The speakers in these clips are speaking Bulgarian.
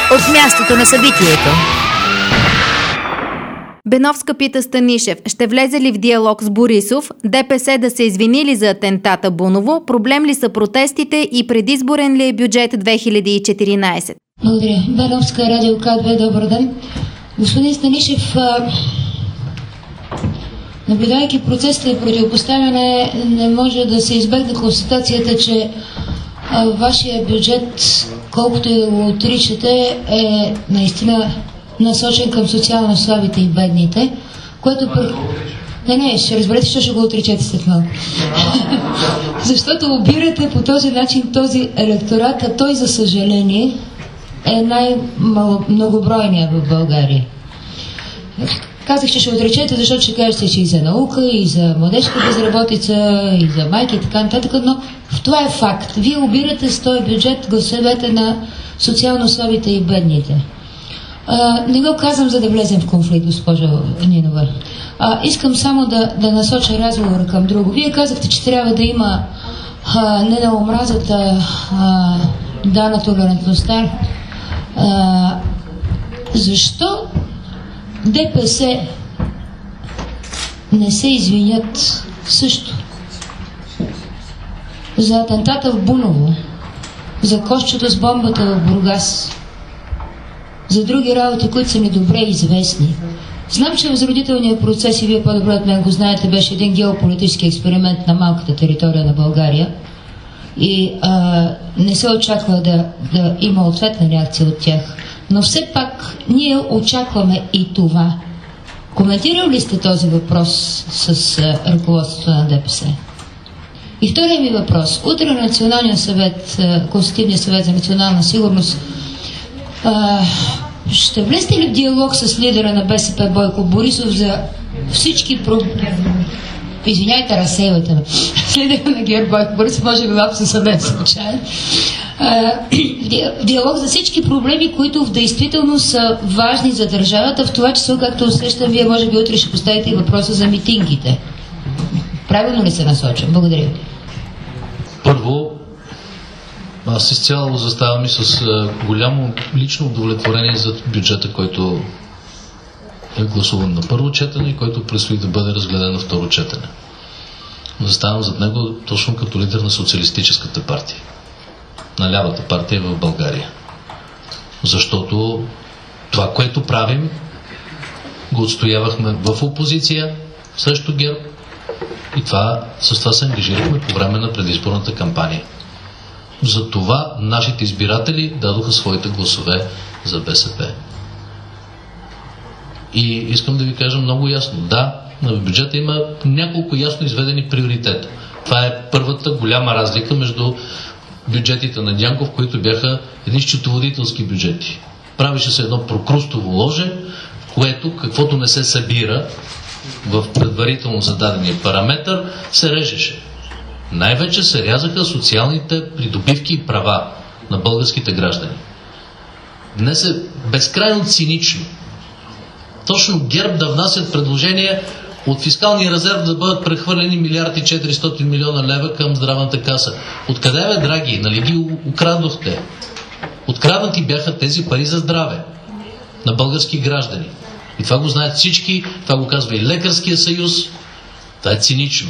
от мястото на събитието. Беновска пита Станишев, ще влезе ли в диалог с Борисов, ДПС да се извини ли за атентата Буново, проблем ли са протестите и предизборен ли е бюджет 2014? Благодаря. Беновска, Радио К2, добър ден. Господин Станишев, наблюдайки процесите на противопоставяне, не може да се избегне констатацията, че вашия бюджет, колкото и да го отричате, е наистина насочен към социално слабите и бедните, което... Не, ще разберете, що ще го отричате след малко. Защото обирате по този начин този електорат, а той, за съжаление, е най-многобройният в България. Казах, че ще отречете, защото ще кажете, че и за наука, и за младежка безработица, и за майки и така нататък, но това е факт. Вие обирате с този бюджет гласовете на социално слабите и бедните. Не го казвам, за да влезем в конфликт, госпожо Нинова. Искам само да насоча разговора към друго. Вие казахте, че трябва да има не на омразата, да на толерантността. Защо ДПС не се извинят също за атентата в Буново, за кошчето с бомбата в Бургас, за други работи, които са ми добре известни? Знам, че възродителният процес, и вие по-добре от мен го знаете, беше един геополитически експеримент на малката територия на България и не се очаква да има ответна реакция от тях. Но все пак ние очакваме и това. Коментирали ли сте този въпрос с ръководството на ДПС? И втория ми въпрос. Утре на Националния съвет, Консултативния съвет за национална сигурност, ще влезете ли в диалог с лидера на БСП Бойко Борисов за всички Извиняйте, разсейвате ме. С лидера на ГЕРБ Бойко Борисов, може би малко се съден случайно. Диалог за всички проблеми, които в действителност са важни за държавата, в това число, както усещам, вие може би утре ще поставите и въпроса за митингите. Правилно ли се насочвам? Благодаря. Първо, аз изцяло заставам и с голямо лично удовлетворение за бюджета, който е гласуван на първо четене и който предстои да бъде разгледан на второ четене. Заставам зад него точно като лидер на социалистическата партия, на лявата партия в България. Защото това, което правим, го отстоявахме в опозиция срещу ГЕРБ и с това се ангажирахме по време на предизборната кампания. Затова нашите избиратели дадоха своите гласове за БСП. И искам да ви кажа много ясно. Да, в бюджета има няколко ясно изведени приоритета. Това е първата голяма разлика между бюджетите на Дянков, които бяха едни счетоводителски бюджети. Правеше се едно прокрустово ложе, в което каквото не се събира в предварително зададения параметър, се режеше. Най-вече се рязаха социалните придобивки и права на българските граждани. Днес е безкрайно цинично точно ГЕРБ да внасят предложения от фискалния резерв да бъдат прехвърлени 1 400 милиона лева към здравната каса. Откъде бе, драги? Нали ги украдохте? Откраднати бяха тези пари за здраве на български граждани. И това го знаят всички, това го казва и Лекарския съюз. Това е цинично.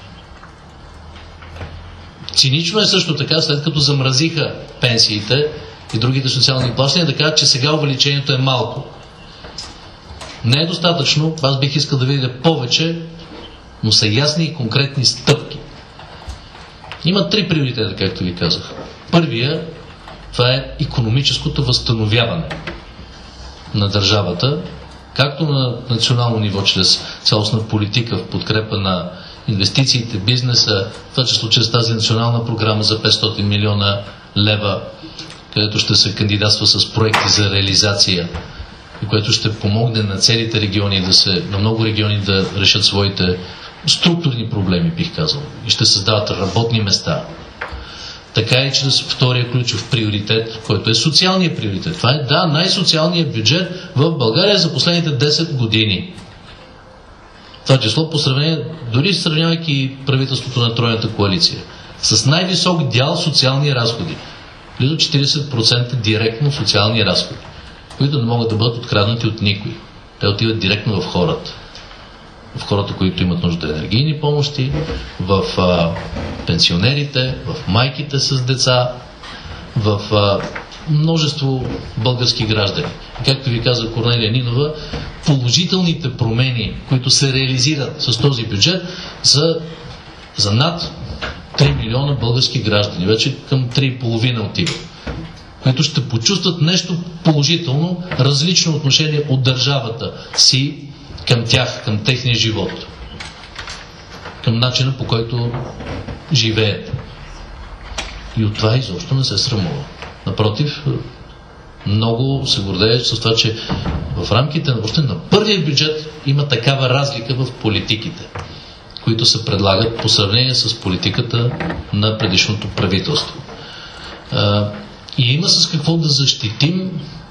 Цинично е също така, след като замразиха пенсиите и другите социални плащания, да кажат, че сега увеличението е малко. Не е достатъчно, аз бих искал да видя повече, но са ясни и конкретни стъпки. Има 3 приоритета, както ви казах. Първия, това е икономическото възстановяване на държавата, както на национално ниво, чрез цялостна политика в подкрепа на инвестициите, бизнеса, това число чрез тази национална програма за 500 милиона лева, където ще се кандидатства с проекти за реализация и което ще помогне на целите региони на много региони да решат своите структурни проблеми, бих казал, и ще създават работни места. Така и чрез втория ключов приоритет, който е социалният приоритет. Това е, най-социалният бюджет в България за последните 10 години. Това число по сравнение, дори сравнявайки правителството на тройната коалиция, с най-висок дял социални разходи. Близо 40% директно социални разходи. които не могат да бъдат откраднати от никой. Те отиват директно в хората. В хората, които имат нужда от енергийни помощи, в пенсионерите, в майките с деца, в множество български граждани. Както ви каза Корнелия Нинова, положителните промени, които се реализират с този бюджет, за над 3 милиона български граждани. Вече към 3,5 отиват, които ще почувстват нещо положително, различно отношение от държавата си към тях, към техния живот, към начина, по който живеят. И от това изобщо не се срамува. Напротив, много се гордея с това, че в рамките на първия бюджет има такава разлика в политиките, които се предлагат по сравнение с политиката на предишното правителство. И има с какво да защитим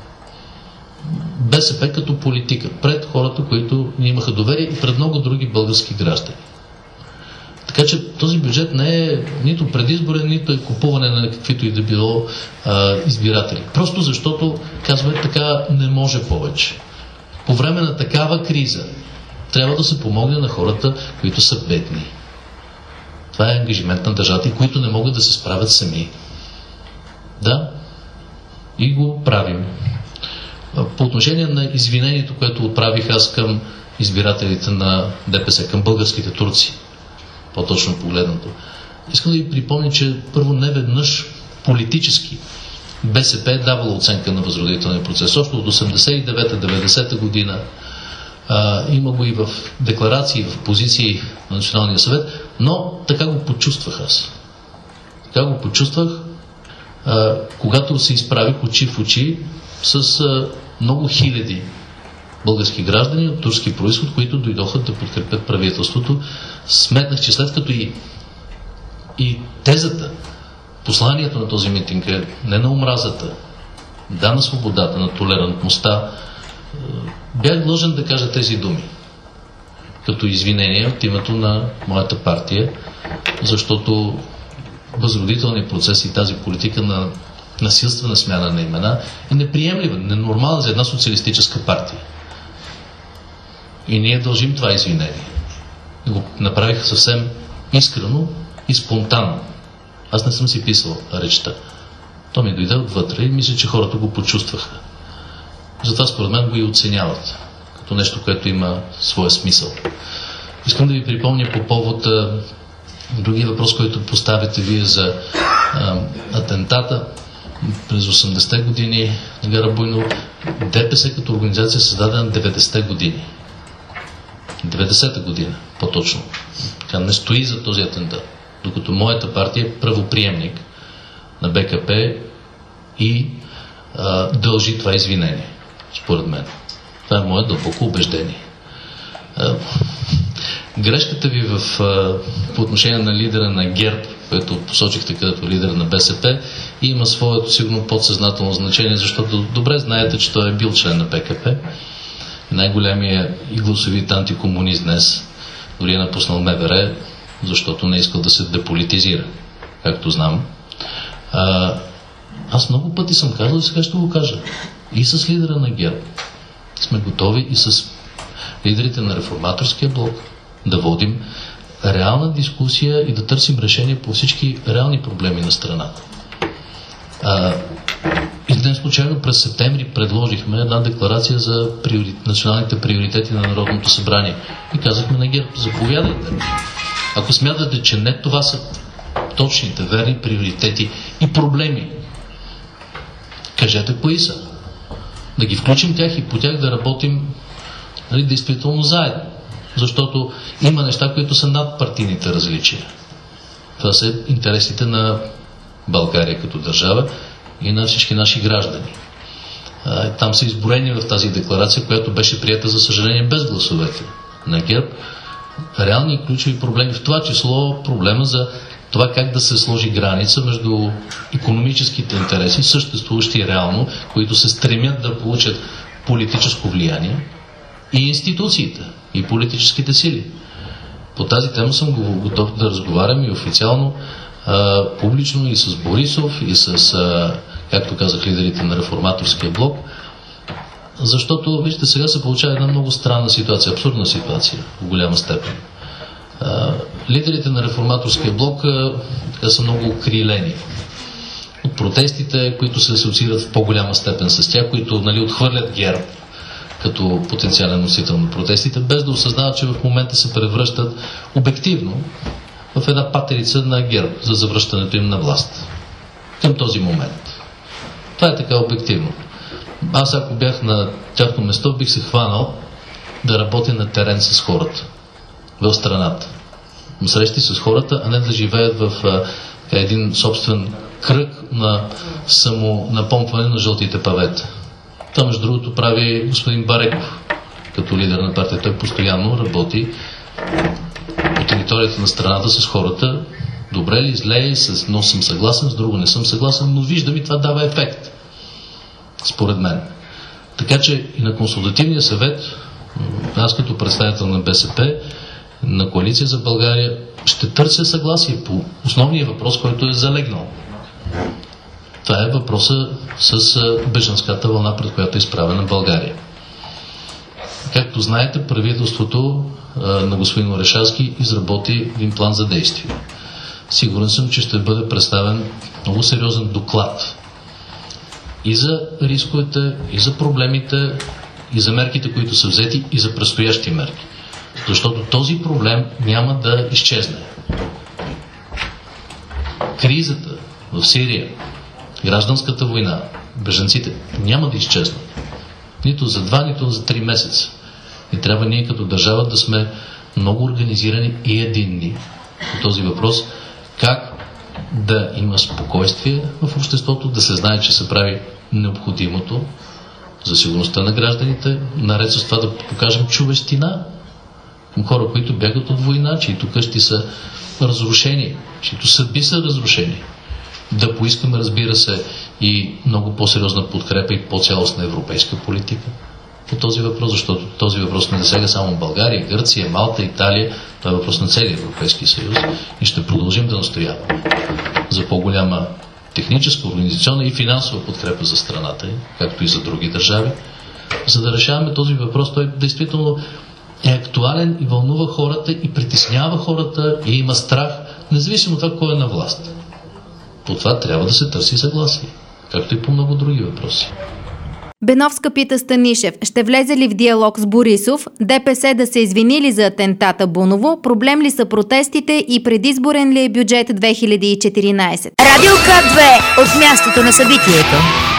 БСП като политика пред хората, които ни имаха доверие, и пред много други български граждани. Така че този бюджет не е нито предизборен, нито е купуване на каквито и да било избиратели. Просто защото, казваме, така не може повече. По време на такава криза трябва да се помогне на хората, които са бедни. Това е ангажимент на държавата, и които не могат да се справят сами. Да, и го правим. По отношение на извинението, което отправих аз към избирателите на ДПС, към българските турци, по-точно погледнато, искам да ви припомня, че първо не веднъж политически БСП е давала оценка на възродителния процес. Още от 89-90 година има го и в декларации, в позиции на Националния съвет, но така го почувствах аз. Така го почувствах, когато се изправих очи в очи с много хиляди български граждани от турски произход, които дойдоха да подкрепят правителството. Сметнах, че след като и тезата, посланието на този митинг е не на омразата, да на свободата, на толерантността, бях длъжен да кажа тези думи като извинение от името на моята партия, защото възродителният процес и тази политика на насилствена смяна на имена е неприемлива, ненормална за една социалистическа партия. И ние дължим това извинение. Го направих съвсем искрено и спонтанно. Аз не съм си писал речта. То ми дойде отвътре и мисля, че хората го почувстваха. Затова според мен го и оценяват като нещо, което има своя смисъл. Искам да ви припомня по повод другия въпрос, който поставите вие за атентата през 80-те години на Гара Буйно. ДПС като организация е създадена 90-те години. 90-та година, по-точно. Тя не стои за този атентат. Докато моята партия е правоприемник на БКП и дължи това извинение, според мен. Това е мое дълбоко убеждение. Грешката ви по отношение на лидера на ГЕРБ, който посочихте като лидер на БСП, има своето сигурно подсъзнателно значение, защото добре знаете, че той е бил член на БКП. Най-големия и гласовит антикомунист днес, дори е напуснал МВР, защото не искал да се деполитизира, както знам. Аз много пъти съм казал и сега ще го кажа. И с лидера на ГЕРБ сме готови, и с лидерите на Реформаторския блок да водим реална дискусия и да търсим решение по всички реални проблеми на страната. И днес случайно през септември предложихме една декларация за националните приоритети на Народното събрание. И казахме на ГЕРБ: заповядайте. Ако смятате, че не това са точните, верни приоритети и проблеми, кажете кои са. Да ги включим тях и по тях да работим, действително заедно. Защото има неща, които са над партийните различия. Това са интересите на България като държава и на всички наши граждани. Там са изброени в тази декларация, която беше приета, за съжаление, без гласовете на ГЕРБ, реални и ключови проблеми, в това число проблема за това как да се сложи граница между икономическите интереси, съществуващи реално, които се стремят да получат политическо влияние, и институциите, и политическите сили. По тази тема съм готов да разговарям и официално, публично, и с Борисов, и с, както казах, лидерите на Реформаторския блок. Защото, вижте, сега се получава една много странна ситуация, абсурдна ситуация в голяма степен. Лидерите на реформаторския блок така са много окрилени от протестите, които се асоциират в по-голяма степен с тях, които отхвърлят ГЕРБ като потенциален носител на протестите, без да осъзнават, че в момента се превръщат обективно в една патерица на ГЕРБ за завръщането им на власт. Към този момент. Това е така обективно. Аз, ако бях на тяхно место, бих се хванал да работя на терен с хората в страната. Срещи с хората, а не да живеят в един собствен кръг на самонапомпване на жълтите павета. Това, между другото, прави господин Бареков като лидер на партия. Той постоянно работи по територията на страната с хората. Добре ли, зле ли, с едно съм съгласен, с друго не съм съгласен, но виждам и това дава ефект. Според мен. Така че и на консултативния съвет, аз като представител на БСП, на Коалиция за България, ще търся съгласие по основния въпрос, който е залегнал. Това е въпроса с бежанската вълна, пред която е изправена България. Както знаете, правителството на господин Орешарски изработи един план за действие. Сигурен съм, че ще бъде представен много сериозен доклад и за рисковете, и за проблемите, и за мерките, които са взети, и за предстоящи мерки. Защото този проблем няма да изчезне. Кризата в Сирия, гражданската война, бежанците няма да изчезнат. Нито за 2, нито за 3 месеца. И трябва ние като държава да сме много организирани и единни по този въпрос, как да има спокойствие в обществото, да се знае, че се прави необходимото за сигурността на гражданите, наред с това да покажем човещина към хора, които бягат от война, чието къщи са разрушени, чието съдби са разрушени. Да поискаме, разбира се, и много по-сериозна подкрепа и по-цялостна европейска политика по този въпрос, защото този въпрос не засяга само България, Гърция, Малта, Италия, това е въпрос на целия Европейски съюз и ще продължим да настояваме за по-голяма техническа, организационна и финансова подкрепа за страната, както и за други държави, за да решаваме този въпрос. Той действително е актуален и вълнува хората и притеснява хората и има страх, независимо от това кой е на власт. По това трябва да се търси съгласие, както и по много други въпроси. Беновска пита Станишев, ще влезе ли в диалог с Борисов, ДПС да се извини ли за атентата Буново, проблем ли са протестите и предизборен ли е бюджет 2014? Радио К2 от мястото на събитието.